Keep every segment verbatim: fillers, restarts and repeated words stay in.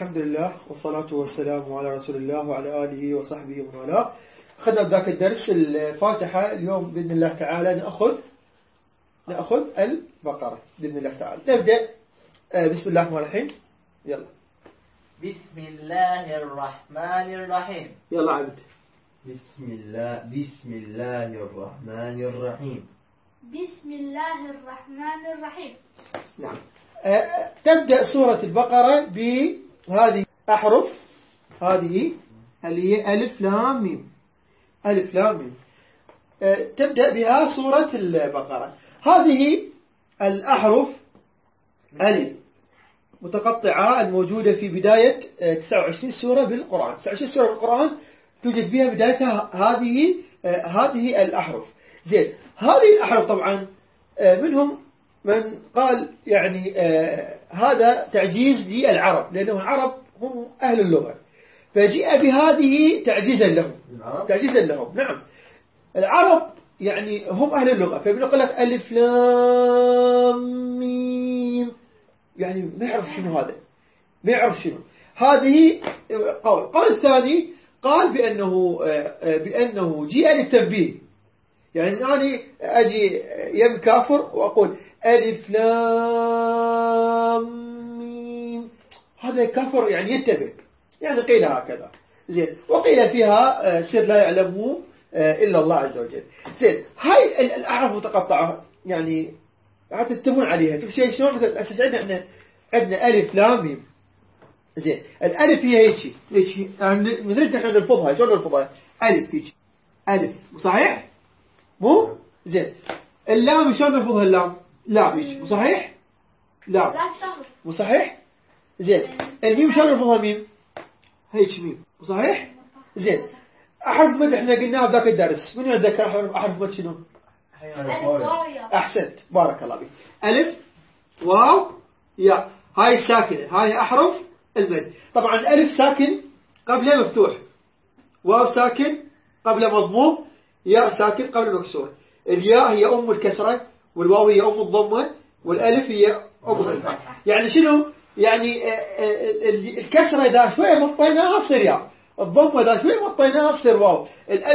الحمد لله والصلاة والسلام على رسول الله وعلى آله وصحبه ومن والاه. أخذنا بذاك الدرس الفاتحة. اليوم بإذن الله تعالى نأخذ نأخذ البقرة بإذن الله تعالى. نبدأ. بسم الله الرحمن الرحيم. يلا. بسم الله الرحمن الرحيم. يلا عبد. بسم الله بسم الله الرحمن الرحيم. بسم الله الرحمن الرحيم. نعم. أه تبدأ سورة البقرة بهذه أحرف، هذه اللي هي ألف لام ميم. ألف لام ميم. أه تبدأ بها سورة البقرة. هذه الأحرف المتقطعة الموجودة في بداية تسعة وعشرين سورة بالقرآن. تسعة وعشرين سورة بالقرآن توجد بها بدايتها هذه أه هذه الأحرف. زين، هذه الأحرف طبعا أه منهم من قال يعني آه هذا تعجيز للعرب، لأنه العرب هم أهل اللغة، فجاء بهذه تعجيزا لهم. تعجيزا لهم. نعم، العرب يعني هم أهل اللغة، فبنقول لك ألف لام ميم، يعني ما يعرف شنو هذا، ما يعرف شنو هذه. قول قول الثاني قال بأنه آه بأنه جاء للتنبيه، يعني أنا أجي يم كافر وأقول ألف لام ميم، هذا كفر يعني يتبع، يعني قيل هكذا. زين، وقيل فيها سر لا يعلمه إلا الله عز وجل. زين، هاي الأحرف متقطعة يعني حتى تتبون عليها. شوف شيء شلون، مثلا أساس عندنا احنا عندنا ألف لام ميم. زين، الألف هي هيك هيك، يعني نريد احنا نلفظها. شلون نلفظها؟ ألف هيك، ألف صحيح؟ مو زين. اللام شلون نلفظها؟ اللام لام هيك، صحيح؟ لام مو صحيح؟ زين، الميم شلون نلفظها؟ ميم هيك، ميم صحيح؟ زين، أحرف مد احنا قلناها بذاك الدرس. من يتذكر أحرف مد شنو؟ أحسنت، بارك الله فيك. ألف واو يا، هاي الساكنة، هاي أحرف المد. طبعا الألف ساكن قبله مفتوح، واو ساكن قبله مضموم، ياء ساكن قبله مكسور. الياء هي أم الكسرة، والواو هي أم الضمة، والألف هي أم الفتحة. يعني شنو؟ يعني الكسرة إذا شوية مطيناها تصير ياء، الضمة إذا شوية مطيناها تصير واو،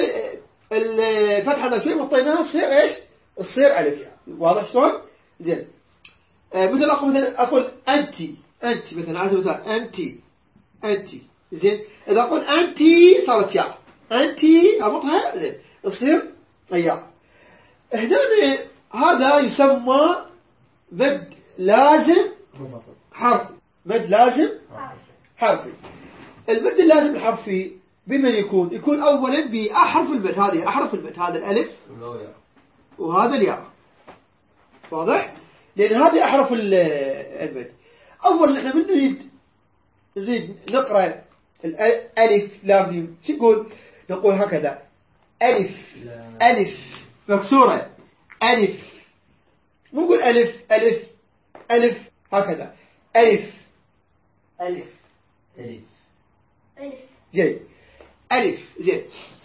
الفتحة إذا شوية مطيناها تصير إيش؟ تصير ألف. واضح شلون؟ زين، مثل أقول مثلا أقول أنتي، أنتي مثلا عايز مثال أنتي، أنتي. زين، إذا أقول أنتي صارت ياء، أنتي أبطها زين تصير ياء. هنا هذا يسمى مد لازم حرفي. مد لازم حرفي. المد اللازم الحرفي بمن يكون؟ يكون أولا بأحرف المد. هذه أحرف المد، هذا الألف وهذا الياء. واضح؟ لأن هذه أحرف المد. أولا نحن من نريد نريد نقرأ الألف لام ميم، شو نقول؟ نقول هكذا ألف ألف مكسورة، ألف، مو نقول ألف ألف ألف هكذا، ألف ألف ألف ألف. جيد، ألف. زين،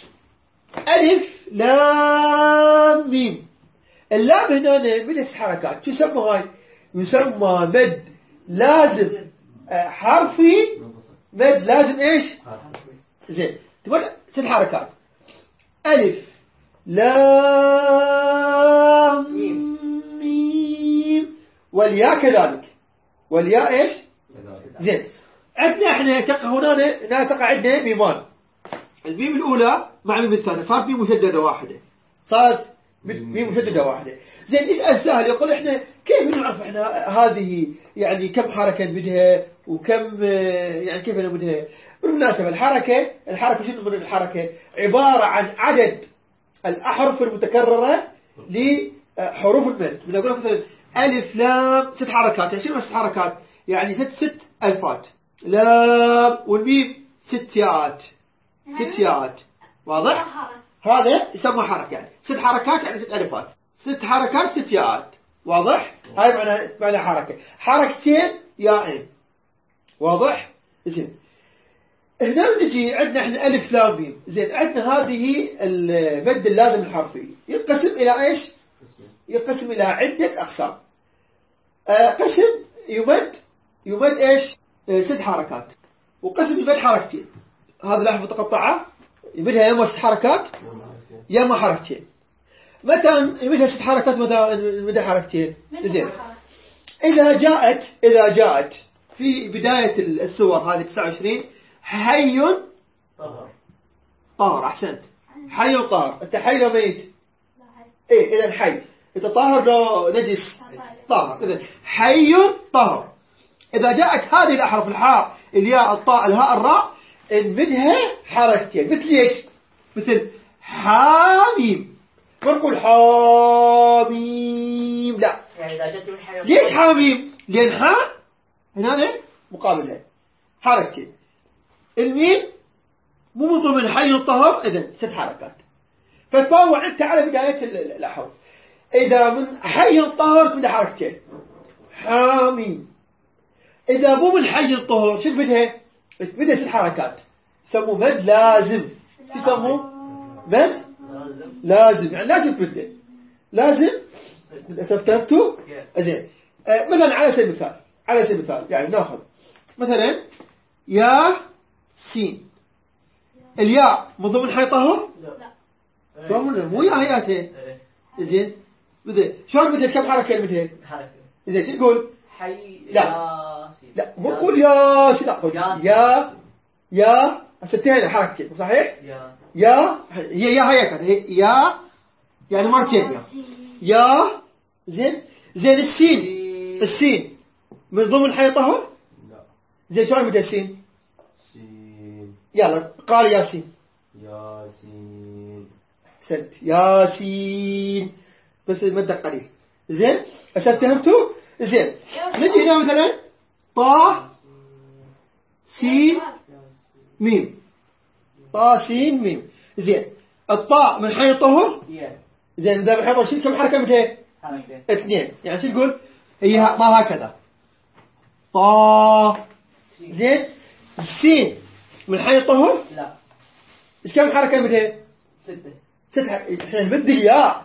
ألف لام ميم. اللام هنا من الحركات تسمى هاي؟ يسمى مد لازم حرفي. مد لازم إيش؟ زين، تقول ست حركات: ألف لام ميم، والياء كذلك، والياء إيش؟ زين، عندنا إحنا تقع هنا هنا تقع عندنا ميمان. الميم الأولى مع الميم الثانية صارت ميم مشددة واحدة، صارت ميم مشددة واحدة. زين، نسأل سهل، يقول إحنا كيف نعرف إحنا هذه يعني كم حركة نبدها وكم يعني كيف نبدها؟ بالمناسبة الحركة الحركة شنو من الحركة؟ عبارة عن عدد الأحرف المتكررة لحروف المد. من أقول مثلا ألف لام ست حركات، يعني شنو ست حركات؟ يعني ست ست ألفات. لام والميم ست ياءات، ست ياءات. واضح؟ هذا يسمى حركة، يعني ست حركات يعني ست ألفات، ست حركات ست ياءات. واضح؟ هاي معنى معنى حركة. حركتين ياءين. واضح؟ زين، هنا نجي عندنا احنا ألف لام ميم. زين، عندنا هذه المد اللازم الحرفي ينقسم إلى إيش؟ ينقسم إلى عدة أقسام. آه قسم يمد يمد إيش؟ آه ست حركات. وقسم يمد حركتين. هذه الأحرف المتقطعة يمدها يا ست حركات يا ما حركتين. متى يمدها ست حركات متى يمدها حركتين؟ زين. إذا جاءت إذا جاءت في بداية السور هذه تسعة وعشرين حي طهر طاهر. أحسنت. حي طاهر. أنت حي لو ميت؟ إيه إذا حي. إذا طاهر لو نجس طاهر. إذا حي طاهر. إذا جاءت هذه الأحرف الحاء الياء الطاء الهاء الراء نمدها حركتين. مثل إيش؟ مثل حاميم. ما نقول حاميم لا. يعني إذا جت الحي ليش حاميم؟ لأن حاء هنا مقابلها حركتين. الميم مو من ضمن حي الطهر. إذن ست حركات. فتطوع أنت على بداية الأحرف. إذا من حي الطهر تمد حركتين حاميم. إذا مو من حي الطهر شو تمدها؟ تمدها ست حركات. يسموه مد لازم. شو يسموه؟ مد لازم لازم. يعني لازم تمده لازم. للأسف تبتو. زين. آه مثلا على سبيل المثال على سبيل المثال يعني ناخذ مثلا يا سين. الياء من ضمن حي طهر؟ لا شلون مو يا هياته. إيه. زين. بدي شلون بدي كم حركه بدي؟ حركة زين شو تقول؟ حي لا. ياسين. لا مو قول يا سين. لا قول ياسين. يا يا ستين حركتين صحيح؟ يا يا هي يا هيك يا يعني مرتين يا يا زين. زين السين السين من ضمن حي طهر؟ لا. زين شلون بدي السين؟ سين يلا قال ياسين. ياسين سنت ياسين بس المدة قليل. زين هسه فهمتوا؟ زين نجي هنا مثلا طا سين ميم. طا سين ميم. زين الطاء من حي طهر. يا زين إذا من حي طهر شيل كم حركة متى؟ حركة اثنين. يعني شو تقول؟ هي طا هكذا طا. زين السين من حي طهر لا ايش كم حركة متى؟ ستة ست ح- احنا نمد الياء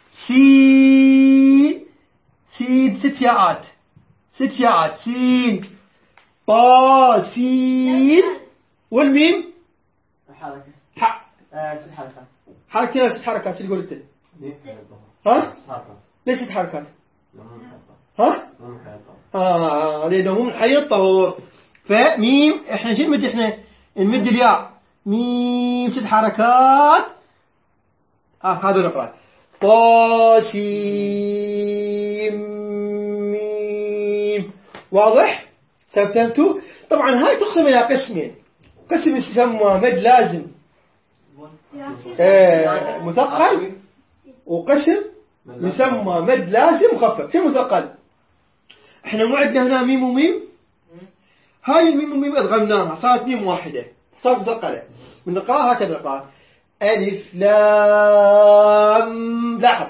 سين سين ست ياءات ست ياءات سين طا سين والميم حركة ح آه ست حركات حركتين ست حركات. شو تقول انت؟ ليه حيطة؟ ها حركة. ليش ست حركات؟ لا مو حيطة. ها مو حيطة. اه لانه مو من حي الطهور. فميم احنا شو نمد؟ احنا نمد الياء ميم ست حركات. آه هذا نقرأ طاسيم ميم. واضح؟ فهمتوا؟ طبعا هاي تقسم إلى قسمين. قسم يسمى مد لازم آه مثقل وقسم يسمى مد لازم مخفف. شو مثقل؟ احنا مو عندنا هنا ميم وميم. هاي الميم وميم ادغمناها صارت ميم واحدة صارت مثقلة. بنقراها هكذا نقراها ألف لام. لاحظ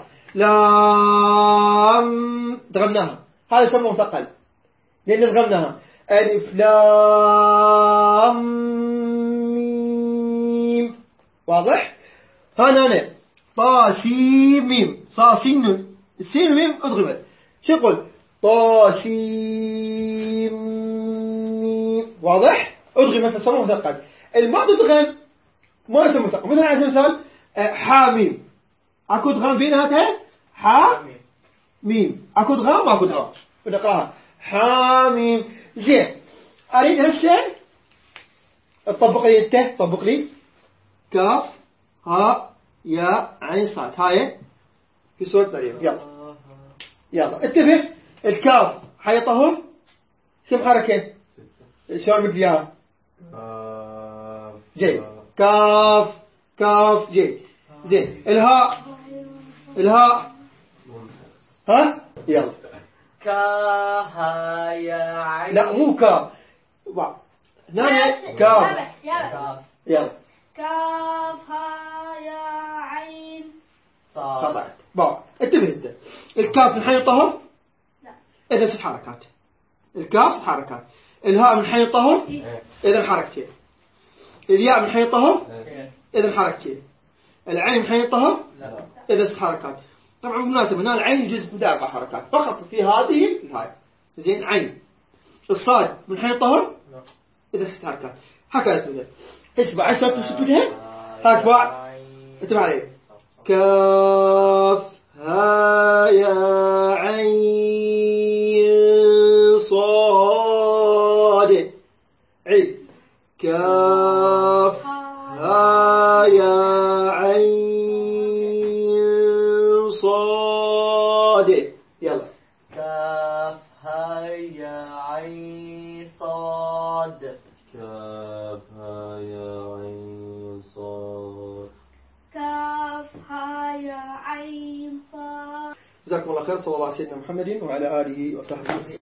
لام دغمناها. هذا يسمى مثقل لأن دغمناها. ألف لام ميم. واضح؟ هنا أنا طا سين ميم صا سين سين ميم أدغمت. شو يقول؟ طا سين ميم. واضح؟ أدغمت فسمى مثقل. الما تدغم ما يسمى مثقل. مثلا على سبيل المثال حاميم اكو ادغام بيناتها حا ميم. اكو ادغام اكو ادغام بنقراها حاميم. زين اريد هسه تطبق لي انت طبق لي كاف ها يا عين صاد. هاي في سورة مريم. يلا يلا انتبه. الكاف حي طهر كم حركة؟ شلون بدي اياها؟ جي كاف كاف جي. زين الهاء الهاء ها يلا كاها يا عين. لا مو كاف. هنا كاف كاف يلا كاف ها يا عين صاد خطأت. بابا انتبه انت. الكاف من حي طهر لا اذا ست حركات. الكاف ست حركات. الهاء من حي طهر اذا حركتين. الياء من حي طهر إيه. اذا حركتين. العين من حي طهر لا اذا ست حركات. طبعا بالمناسبة هنا العين جزء من اربع حركات فقط في هذه الهاي. زين عين. الصاد من حي طهر لا إذا ست حركات هكذا تبدأ. اسمع عشان تثبتها. هاك باع انتبه علي. كاف ها يا عين صاد. عيد. كاف ها يا عين صاد. يلا. كاف ها يا عين صاد. كاف ها يا عين صاد. كاف ها يا عين صاد. جزاكم الله خير. صلى الله على سيدنا محمد وعلى آله وصحبه وسلم.